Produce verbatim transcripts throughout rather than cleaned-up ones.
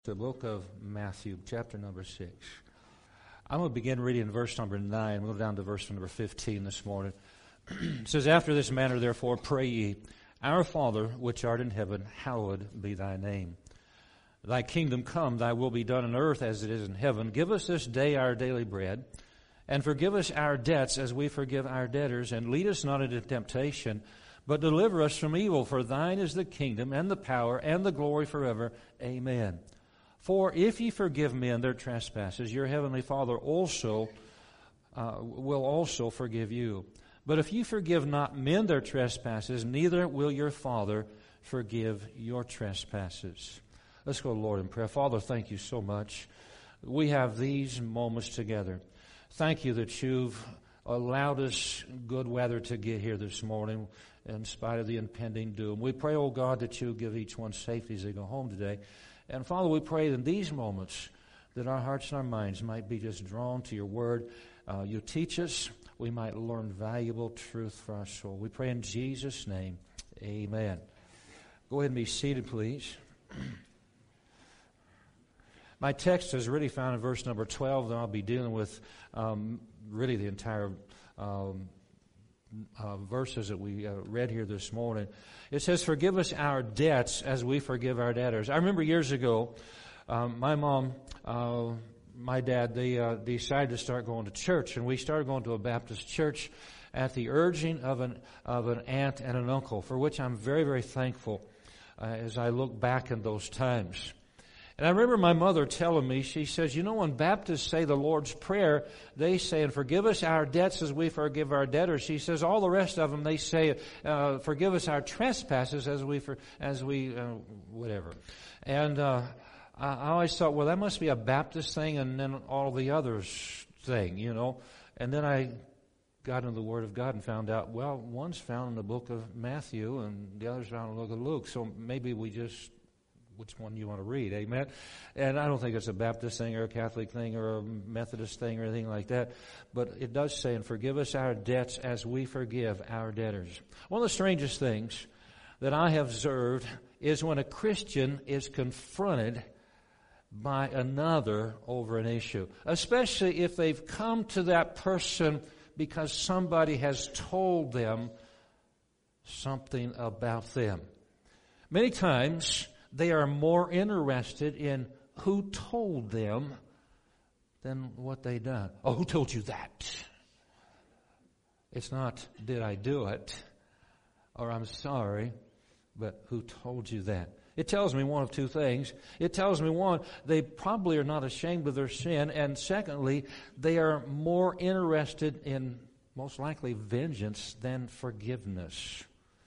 The book of Matthew, chapter number six. I'm going to begin reading in verse number nine. We'll go down to verse number fifteen this morning. It says, After this manner, therefore, pray ye, Our Father, which art in heaven, hallowed be thy name. Thy kingdom come, thy will be done on earth as it is in heaven. Give us this day our daily bread, and forgive us our debts as we forgive our debtors, and lead us not into temptation, but deliver us from evil. For thine is the kingdom, and the power, and the glory forever. Amen. For if ye forgive men their trespasses, your heavenly Father also uh, will also forgive you. But if ye forgive not men their trespasses, neither will your Father forgive your trespasses. Let's go to the Lord in prayer. Father, thank you so much. We have these moments together. Thank you that you've allowed us good weather to get here this morning in spite of the impending doom. We pray, oh God, that you give each one safety as they go home today. And Father, we pray in these moments that our hearts and our minds might be just drawn to your word. Uh, you teach us. We might learn valuable truth for our soul. We pray in Jesus' name. Amen. Go ahead and be seated, please. My text is really found in verse number twelve. Then I'll be dealing with um, really the entire um, uh, verses that we uh, read here this morning. It says, forgive us our debts as we forgive our debtors. I remember years ago, um, my mom, uh, my dad, they uh, decided to start going to church, and we started going to a Baptist church at the urging of an of an aunt and an uncle, for which I'm very, very thankful uh, as I look back in those times. And I remember my mother telling me, she says, you know, when Baptists say the Lord's Prayer, they say, and forgive us our debts as we forgive our debtors. She says, all the rest of them, they say, uh, forgive us our trespasses as we, for, as we, uh, whatever. And, uh, I, I always thought, well, that must be a Baptist thing and then all the others thing, you know. And then I got into the Word of God and found out, well, one's found in the book of Matthew and the other's found in the book of Luke. So maybe we just, which one you want to read, amen? And I don't think it's a Baptist thing or a Catholic thing or a Methodist thing or anything like that. But it does say, and forgive us our debts as we forgive our debtors. One of the strangest things that I have observed is when a Christian is confronted by another over an issue, especially if they've come to that person because somebody has told them something about them. Many times, they are more interested in who told them than what they done. Oh, who told you that? It's not, did I do it? Or I'm sorry, but who told you that? It tells me one of two things. It tells me, one, they probably are not ashamed of their sin. And secondly, they are more interested in, most likely, vengeance than forgiveness.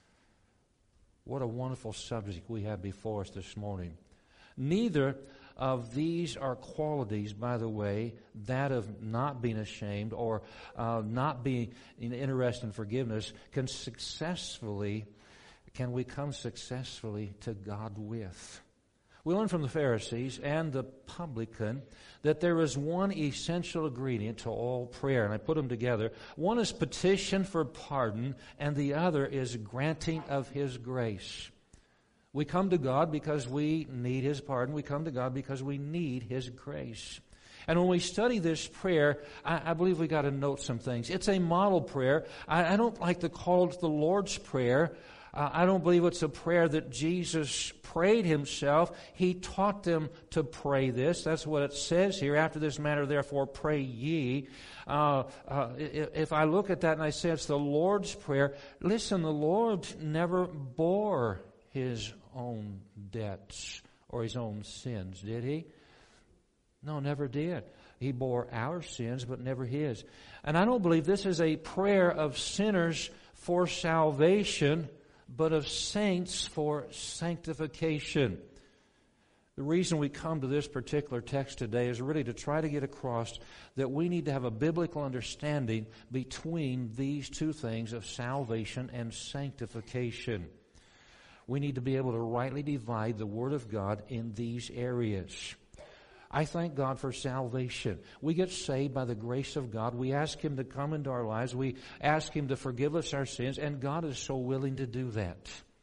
What a wonderful subject we have before us this morning. Neither of these are qualities, by the way, that of not being ashamed or uh, not being interested in forgiveness can successfully, can we come successfully to God with. We learn from the Pharisees and the publican that there is one essential ingredient to all prayer, and I put them together. One is petition for pardon, and the other is granting of His grace. We come to God because we need His pardon. We come to God because we need His grace. And when we study this prayer, I, I believe we got to note some things. It's a model prayer. I, I don't like to call it the Lord's Prayer. Uh, I don't believe it's a prayer that Jesus prayed Himself. He taught them to pray this. That's what it says here. After this manner, therefore, pray ye. Uh, uh, if I look at that and I say it's the Lord's Prayer, listen, the Lord never bore His own debts or His own sins, did He? No, never did. He bore our sins, but never His. And I don't believe this is a prayer of sinners for salvation, but of saints for sanctification. The reason we come to this particular text today is really to try to get across that we need to have a biblical understanding between these two things of salvation and sanctification. We need to be able to rightly divide the Word of God in these areas. I thank God for salvation. We get saved by the grace of God. We ask Him to come into our lives. We ask Him to forgive us our sins, and God is so willing to do that.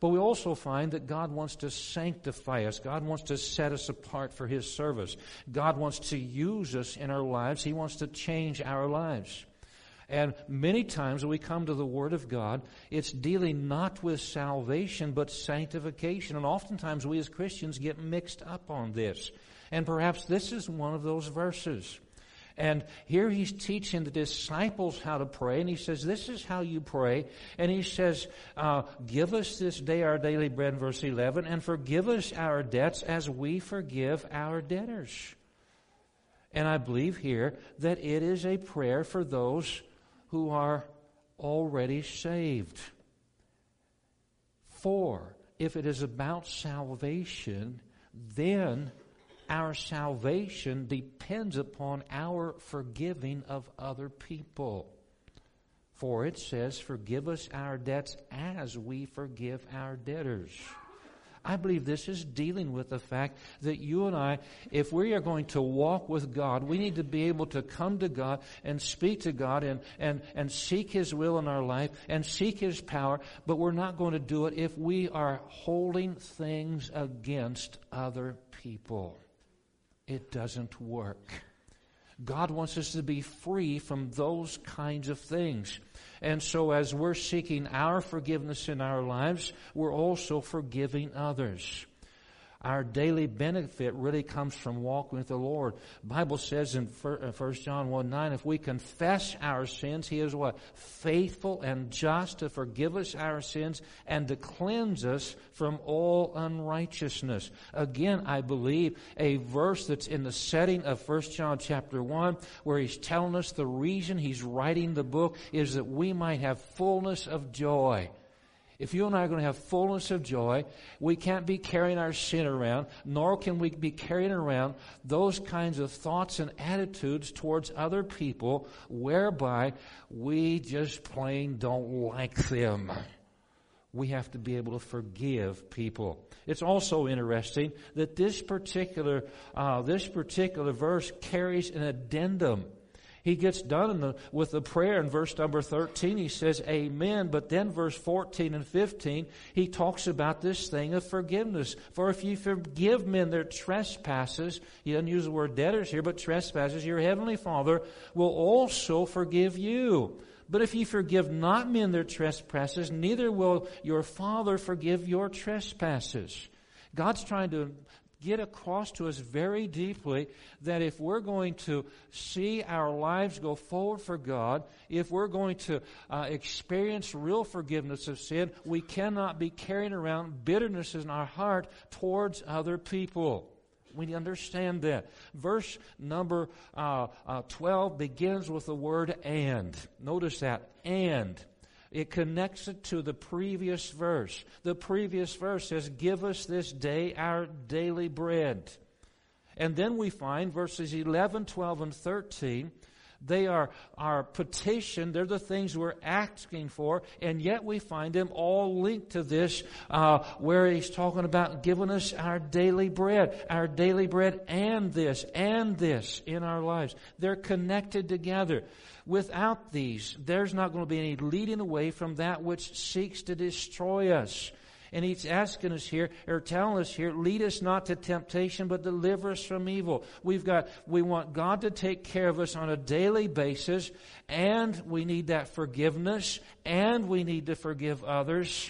But we also find that God wants to sanctify us. God wants to set us apart for His service. God wants to use us in our lives. He wants to change our lives. And many times when we come to the Word of God, it's dealing not with salvation, but sanctification. And oftentimes we as Christians get mixed up on this. And perhaps this is one of those verses. And here he's teaching the disciples how to pray, and he says, this is how you pray. And he says, uh, give us this day our daily bread, in verse eleven, and forgive us our debts as we forgive our debtors. And I believe here that it is a prayer for those who are already saved. For if it is about salvation, then our salvation depends upon our forgiving of other people. For it says, forgive us our debts as we forgive our debtors. I believe this is dealing with the fact that you and I, if we are going to walk with God, we need to be able to come to God and speak to God and, and, and seek His will in our life and seek His power, but we're not going to do it if we are holding things against other people. It doesn't work. God wants us to be free from those kinds of things. And so as we're seeking our forgiveness in our lives, we're also forgiving others. Our daily benefit really comes from walking with the Lord. The Bible says in First John one nine, if we confess our sins, He is what? Faithful and just to forgive us our sins and to cleanse us from all unrighteousness. Again, I believe a verse that's in the setting of First John chapter one, where he's telling us the reason he's writing the book is that we might have fullness of joy. If you and I are going to have fullness of joy, we can't be carrying our sin around, nor can we be carrying around those kinds of thoughts and attitudes towards other people whereby we just plain don't like them. We have to be able to forgive people. It's also interesting that this particular uh, this particular verse carries an addendum. He gets done in the, with the prayer in verse number thirteen. He says, amen. But then verse fourteen and fifteen, he talks about this thing of forgiveness. For if you forgive men their trespasses, he doesn't use the word debtors here, but trespasses, your heavenly Father will also forgive you. But if you forgive not men their trespasses, neither will your Father forgive your trespasses. God's trying to get across to us very deeply that if we're going to see our lives go forward for God, if we're going to uh, experience real forgiveness of sin, we cannot be carrying around bitterness in our heart towards other people. We understand that. Verse number uh, uh, twelve begins with the word and. Notice that, and. It connects it to the previous verse. The previous verse says, give us this day our daily bread. And then we find verses eleven, twelve, and thirteen, they are our petition. They're the things we're asking for. And yet we find them all linked to this, uh, where he's talking about giving us our daily bread. Our daily bread and this, and this in our lives. They're connected together. Without these, there's not going to be any leading away from that which seeks to destroy us. And he's asking us here, or telling us here, lead us not to temptation, but deliver us from evil. We've got, we want God to take care of us on a daily basis, and we need that forgiveness, and we need to forgive others,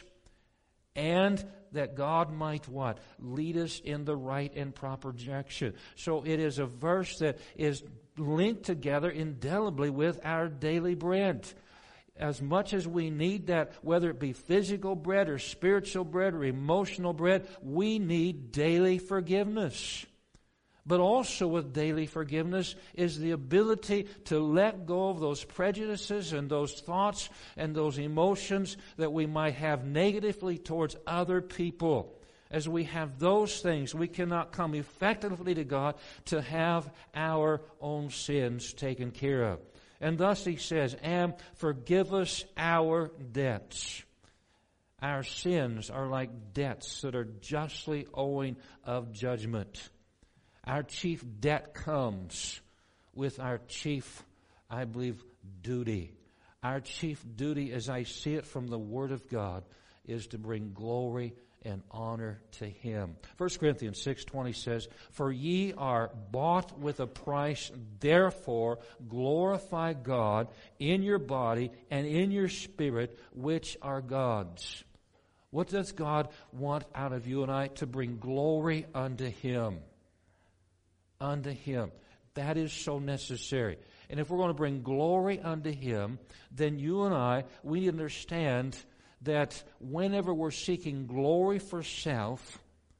and that God might what? Lead us in the right and proper direction. So it is a verse that is linked together indelibly with our daily bread. As much as we need that, whether it be physical bread or spiritual bread or emotional bread, we need daily forgiveness. But also with daily forgiveness is the ability to let go of those prejudices and those thoughts and those emotions that we might have negatively towards other people. As we have those things, we cannot come effectively to God to have our own sins taken care of. And thus he says, and forgive us our debts. Our sins are like debts that are justly owing of judgment. Our chief debt comes with our chief, I believe, duty. Our chief duty, as I see it from the Word of God, is to bring glory and honor to Him. First Corinthians six twenty says, "For ye are bought with a price, therefore glorify God in your body and in your spirit, which are God's." What does God want out of you and I? To bring glory unto Him. Unto Him. That is so necessary. And if we're going to bring glory unto Him, then you and I, we need to understand that whenever we're seeking glory for self,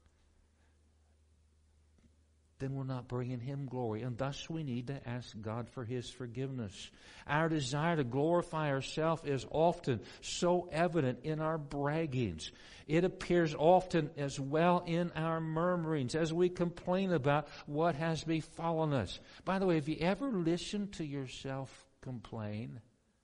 then we're not bringing Him glory. And thus we need to ask God for His forgiveness. Our desire to glorify ourselves is often so evident in our braggings. It appears often as well in our murmurings as we complain about what has befallen us. By the way, have you ever listened to yourself complain?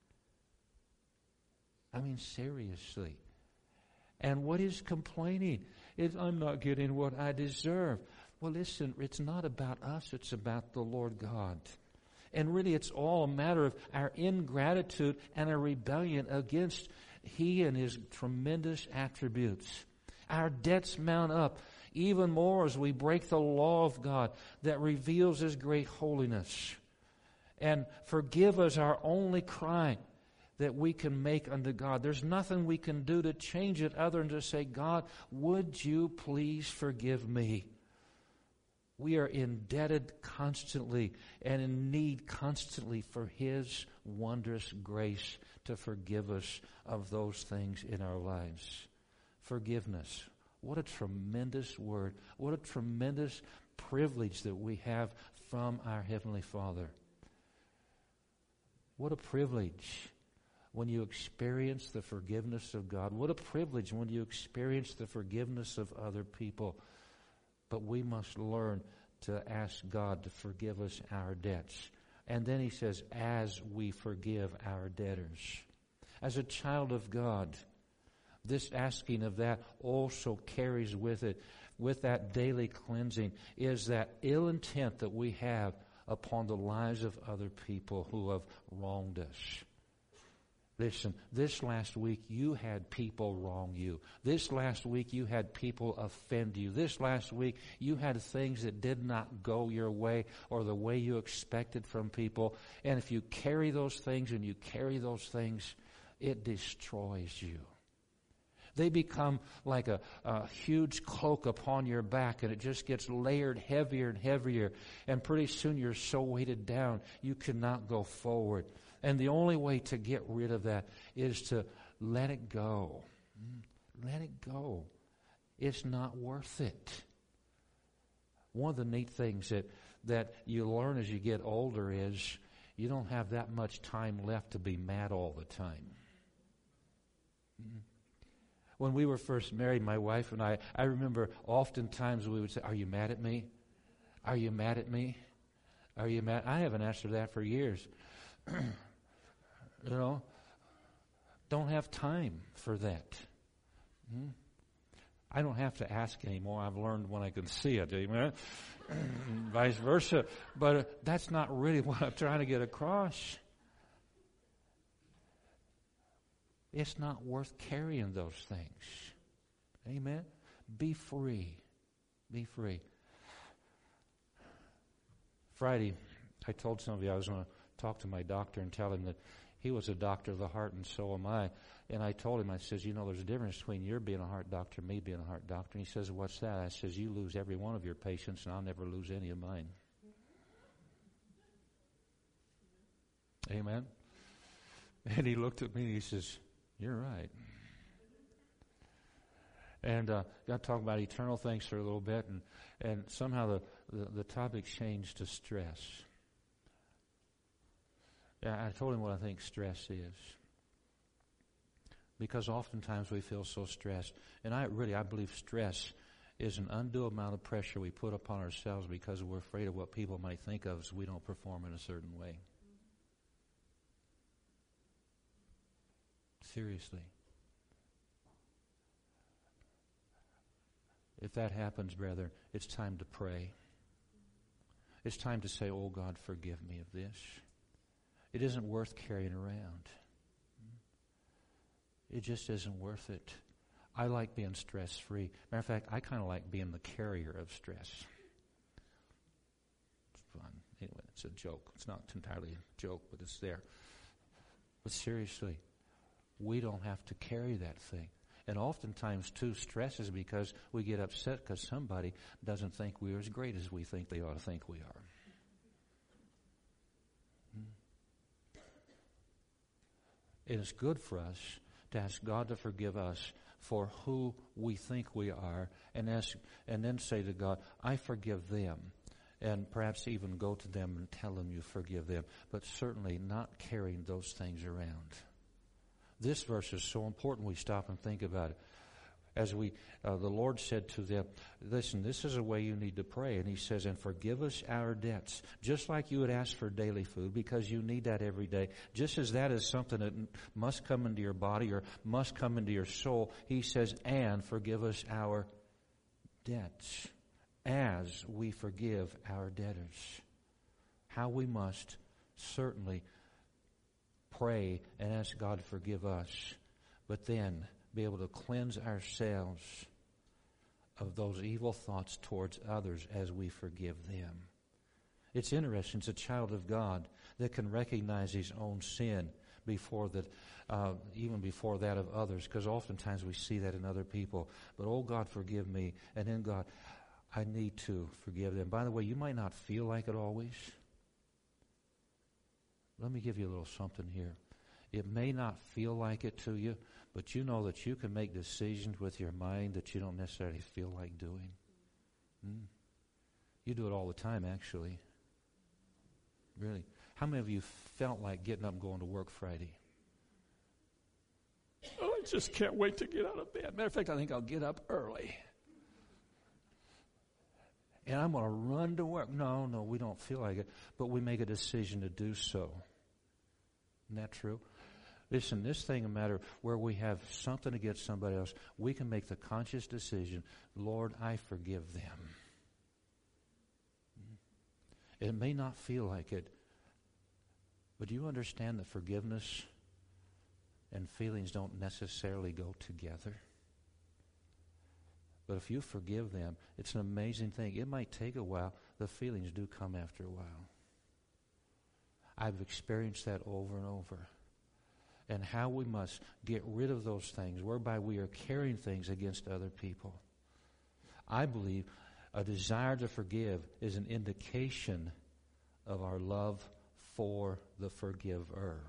I mean, seriously. And what is complaining? Is I'm not getting what I deserve. Well, listen, it's not about us, it's about the Lord God. And really, it's all a matter of our ingratitude and our rebellion against He and His tremendous attributes. Our debts mount up even more as we break the law of God that reveals His great holiness. And forgive us our only cry that we can make unto God. There's nothing we can do to change it other than to say, God, would you please forgive me? We are indebted constantly and in need constantly for His wondrous grace to forgive us of those things in our lives. Forgiveness. What a tremendous word. What a tremendous privilege that we have from our Heavenly Father. What a privilege when you experience the forgiveness of God. What a privilege when you experience the forgiveness of other people. But we must learn to ask God to forgive us our debts. And then He says, as we forgive our debtors. As a child of God, this asking of that also carries with it, with that daily cleansing, is that ill intent that we have upon the lives of other people who have wronged us. Listen, this last week you had people wrong you. This last week you had people offend you. This last week you had things that did not go your way or the way you expected from people. And if you carry those things and you carry those things, it destroys you. They become like a, a huge cloak upon your back, and it just gets layered heavier and heavier. And pretty soon you're so weighted down you cannot go forward. And the only way to get rid of that is to let it go. Let it go. It's not worth it. One of the neat things that, that you learn as you get older is you don't have that much time left to be mad all the time. When we were first married, my wife and I, I remember oftentimes we would say, "Are you mad at me? Are you mad at me? Are you mad?" I haven't asked her that for years. You know, don't have time for that. Hmm? I don't have to ask anymore. I've learned when I can see it. Amen. Vice versa. But uh, that's not really what I'm trying to get across. It's not worth carrying those things. Amen. Be free. Be free. Friday, I told some of you I was going to talk to my doctor and tell him that he was a doctor of the heart and so am I. And I told him, I says, you know, there's a difference between your being a heart doctor and me being a heart doctor. And he says, what's that? I says, you lose every one of your patients and I'll never lose any of mine. Amen. And he looked at me and he says, you're right. And uh, got to talk about eternal things for a little bit, and, and somehow the, the, the topic changed to stress. I told him what I think stress is. Because oftentimes we feel so stressed. And I really, I believe stress is an undue amount of pressure we put upon ourselves because we're afraid of what people might think of us if we don't perform in a certain way. Seriously. If that happens, brethren, it's time to pray. It's time to say, oh God, forgive me of this. It isn't worth carrying around. It just isn't worth it. I like being stress-free. Matter of fact, I kind of like being the carrier of stress. It's fun. Anyway, it's a joke. It's not entirely a joke, but it's there. But seriously, we don't have to carry that thing. And oftentimes, too, stress is because we get upset because somebody doesn't think we're as great as we think they ought to think we are. It is good for us to ask God to forgive us for who we think we are, and ask, and then say to God, I forgive them. And perhaps even go to them and tell them you forgive them. But certainly not carrying those things around. This verse is so important we stop and think about it. As we, uh, the Lord said to them, listen, this is a way you need to pray. And he says, and forgive us our debts, just like you would ask for daily food, because you need that every day. Just as that is something that must come into your body or must come into your soul, he says, and forgive us our debts, as we forgive our debtors. How we must certainly pray and ask God to forgive us, but then be able to cleanse ourselves of those evil thoughts towards others as we forgive them. It's interesting. It's a child of God that can recognize his own sin before that, uh, even before that of others, because oftentimes we see that in other people. But, oh, God, forgive me. And then, God, I need to forgive them. By the way, you might not feel like it always. Let me give you a little something here. It may not feel like it to you, but you know that you can make decisions with your mind that you don't necessarily feel like doing. Hmm? You do it all the time, actually. Really. How many of you felt like getting up and going to work Friday? Oh, I just can't wait to get out of bed. Matter of fact, I think I'll get up early. And I'm going to run to work. No, no, we don't feel like it, but we make a decision to do so. Isn't that true? Listen, this thing a matter where we have something against somebody else, we can make the conscious decision, Lord, I forgive them. It may not feel like it, but do you understand that forgiveness and feelings don't necessarily go together? But if you forgive them, it's an amazing thing. It might take a while. The feelings do come after a while. I've experienced that over and over. And how we must get rid of those things whereby we are carrying things against other people. I believe a desire to forgive is an indication of our love for the forgiver.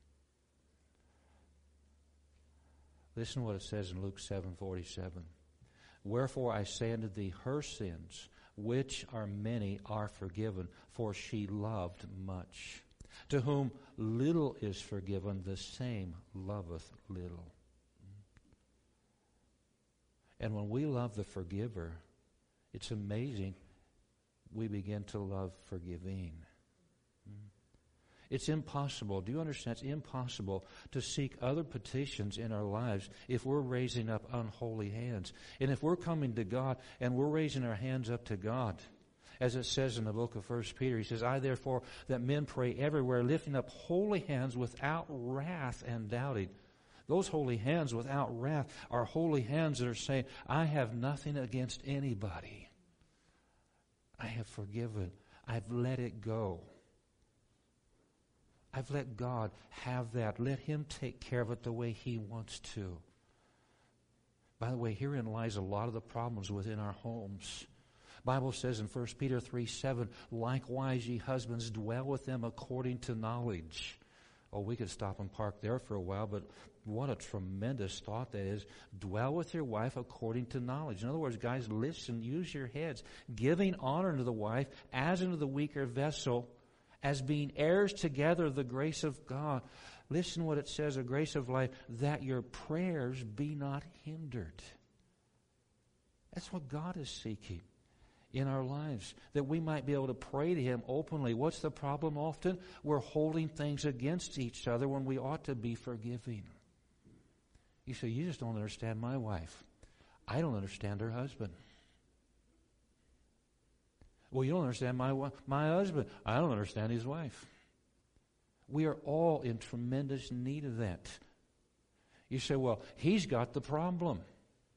Listen to what it says in Luke seven forty-seven. Wherefore I say unto thee, her sins, which are many, are forgiven, for she loved much. To whom little is forgiven, the same loveth little. And when we love the forgiver, it's amazing, we begin to love forgiving. It's impossible. Do you understand? It's impossible to seek other petitions in our lives if we're raising up unholy hands. And if we're coming to God and we're raising our hands up to God, as it says in the book of First Peter, he says, I therefore that men pray everywhere, lifting up holy hands without wrath and doubting. Those holy hands without wrath are holy hands that are saying, I have nothing against anybody. I have forgiven. I've let it go. I've let God have that. Let Him take care of it the way He wants to. By the way, herein lies a lot of the problems within our homes. The Bible says in First Peter three seven, likewise ye husbands dwell with them according to knowledge. Oh, we could stop and park there for a while, but what a tremendous thought that is. Dwell with your wife according to knowledge. In other words, guys, listen, use your heads. Giving honor to the wife as unto the weaker vessel, as being heirs together of the grace of God. Listen what it says, a grace of life, that your prayers be not hindered. That's what God is seeking in our lives, that we might be able to pray to Him openly. What's the problem often? We're holding things against each other when we ought to be forgiving. You say, you just don't understand my wife. I don't understand her husband. Well, you don't understand my my husband. I don't understand his wife. We are all in tremendous need of that. You say, well, he's got the problem.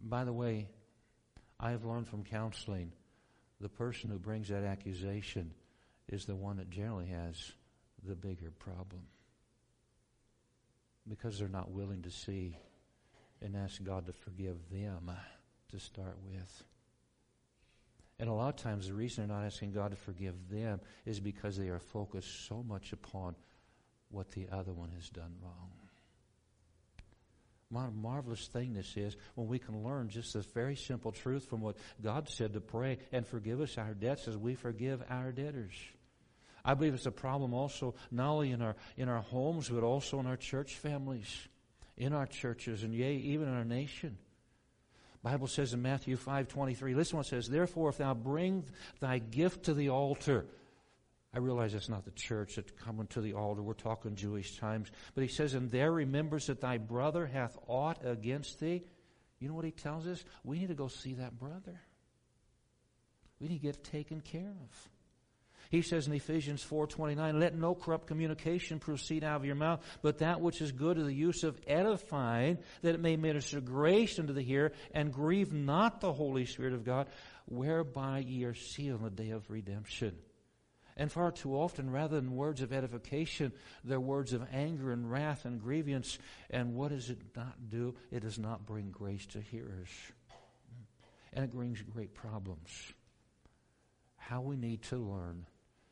By the way, I have learned from counseling, the person who brings that accusation is the one that generally has the bigger problem. Because they're not willing to see and ask God to forgive them to start with. And a lot of times the reason they're not asking God to forgive them is because they are focused so much upon what the other one has done wrong. What a marvelous thing this is when we can learn just this very simple truth from what God said to pray and forgive us our debts as we forgive our debtors. I believe it's a problem also not only in our in our homes but also in our church families, in our churches, and yea, even in our nation. The Bible says in Matthew five twenty-three, listen what it says, therefore if thou bring thy gift to the altar. I realize it's not the church that's coming to the altar. We're talking Jewish times. But he says, and there remembers that thy brother hath aught against thee. You know what he tells us? We need to go see that brother. We need to get taken care of. He says in Ephesians four twenty-nine, let no corrupt communication proceed out of your mouth, but that which is good to the use of edifying, that it may minister grace unto the hearer, and grieve not the Holy Spirit of God, whereby ye are sealed in the day of redemption. And far too often, rather than words of edification, they're words of anger and wrath and grievance. And what does it not do? It does not bring grace to hearers. And it brings great problems. How we need to learn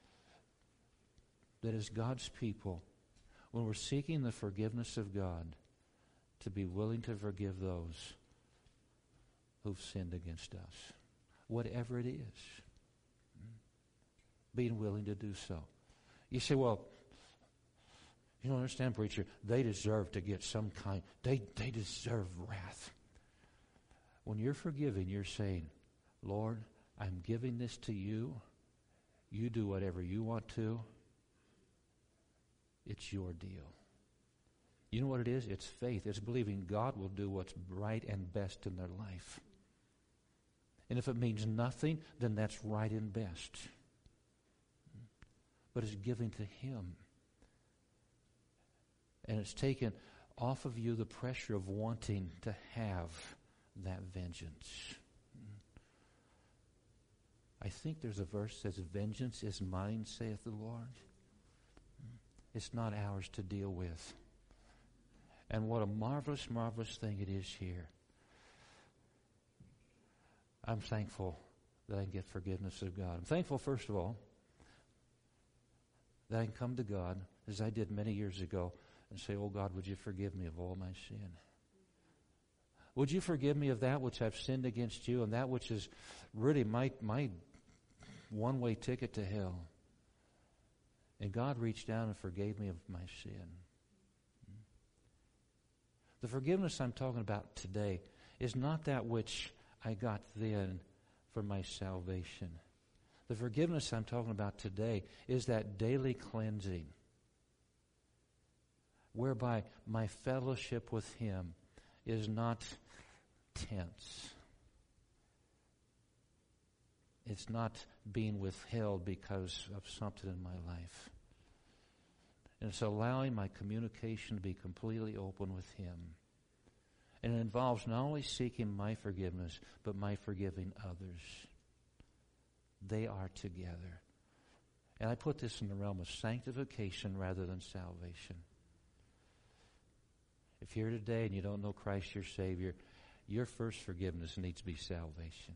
that as God's people, when we're seeking the forgiveness of God, to be willing to forgive those who've sinned against us, whatever it is. Being willing to do so. You say, well, you don't understand, preacher. They deserve to get some kind, they, they deserve wrath. When you're forgiving, you're saying, Lord, I'm giving this to you. You do whatever you want to. It's your deal. You know what it is? It's faith. It's believing God will do what's right and best in their life. And if it means nothing, then that's right and best. But it's giving to Him. And it's taken off of you the pressure of wanting to have that vengeance. I think there's a verse that says, vengeance is mine, saith the Lord. It's not ours to deal with. And what a marvelous, marvelous thing it is here. I'm thankful that I can get forgiveness of God. I'm thankful, first of all, that I can come to God, as I did many years ago, and say, oh God, would you forgive me of all my sin? Would you forgive me of that which I've sinned against you, and that which is really my, my one-way ticket to hell? And God reached down and forgave me of my sin. The forgiveness I'm talking about today is not that which I got then for my salvation. The forgiveness I'm talking about today is that daily cleansing whereby my fellowship with Him is not tense. It's not being withheld because of something in my life. And it's allowing my communication to be completely open with Him. And it involves not only seeking my forgiveness, but my forgiving others. They are together. And I put this in the realm of sanctification rather than salvation. If you're here today and you don't know Christ your Savior, your first forgiveness needs to be salvation.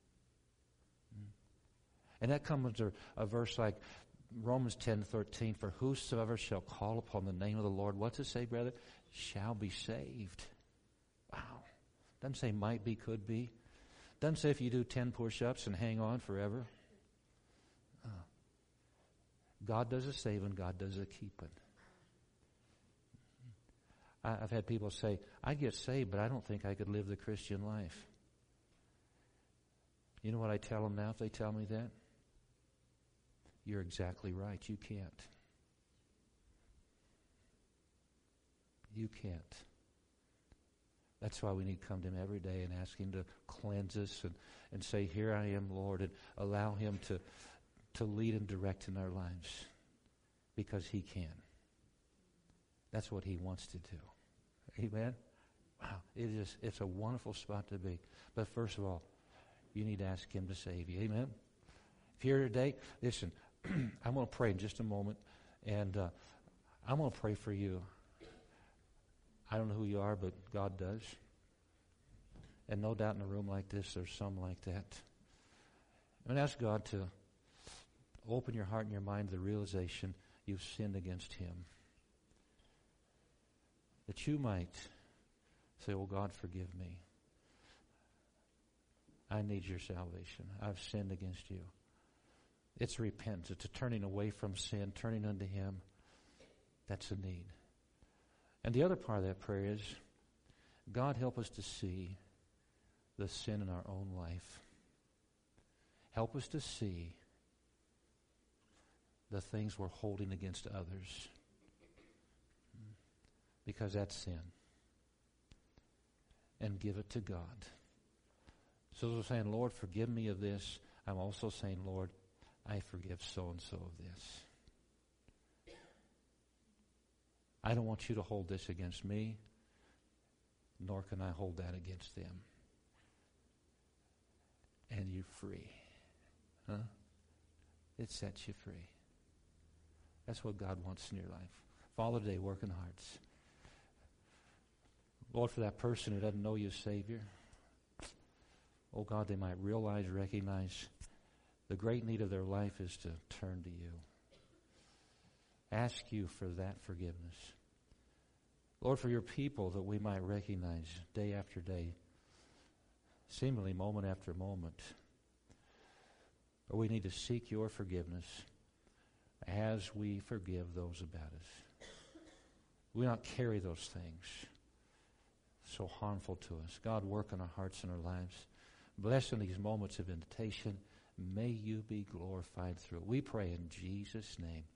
And that comes to a verse like Romans ten thirteen, for whosoever shall call upon the name of the Lord, what's it say, brother? Shall be saved. Wow. Doesn't say might be, could be. Doesn't say if you do ten push-ups and hang on forever. Oh. God does a saving, God does a keeping. I, I've had people say, I get saved, but I don't think I could live the Christian life. You know what I tell them now if they tell me that? You're exactly right. You can't. You can't. That's why we need to come to Him every day and ask Him to cleanse us and, and say, here I am, Lord, and allow Him to, to lead and direct in our lives because He can. That's what He wants to do. Amen? Wow. It is, it's a wonderful spot to be. But first of all, you need to ask Him to save you. Amen? If you're here today, listen, I'm going to pray in just a moment, and uh, I'm going to pray for you. I don't know who you are, but God does. And no doubt in a room like this, there's some like that. I'm going to ask God to open your heart and your mind to the realization you've sinned against Him. That you might say, oh God, forgive me. I need your salvation. I've sinned against you. It's repentance. It's a turning away from sin, turning unto Him. That's a need. And the other part of that prayer is, God, help us to see the sin in our own life. Help us to see the things we're holding against others. Because that's sin. And give it to God. So as we're saying, Lord, forgive me of this, I'm also saying, Lord, I forgive so-and-so of this. I don't want you to hold this against me, nor can I hold that against them. And you're free. Huh? It sets you free. That's what God wants in your life. Father, today, work in hearts. Lord, for that person who doesn't know you as Savior, oh God, they might realize, recognize the great need of their life is to turn to you. Ask you for that forgiveness. Lord, for your people, that we might recognize day after day, seemingly moment after moment, but we need to seek your forgiveness as we forgive those about us. We not carry those things so harmful to us. God, work in our hearts and our lives. Bless in these moments of invitation. May you be glorified through it. We pray in Jesus' name.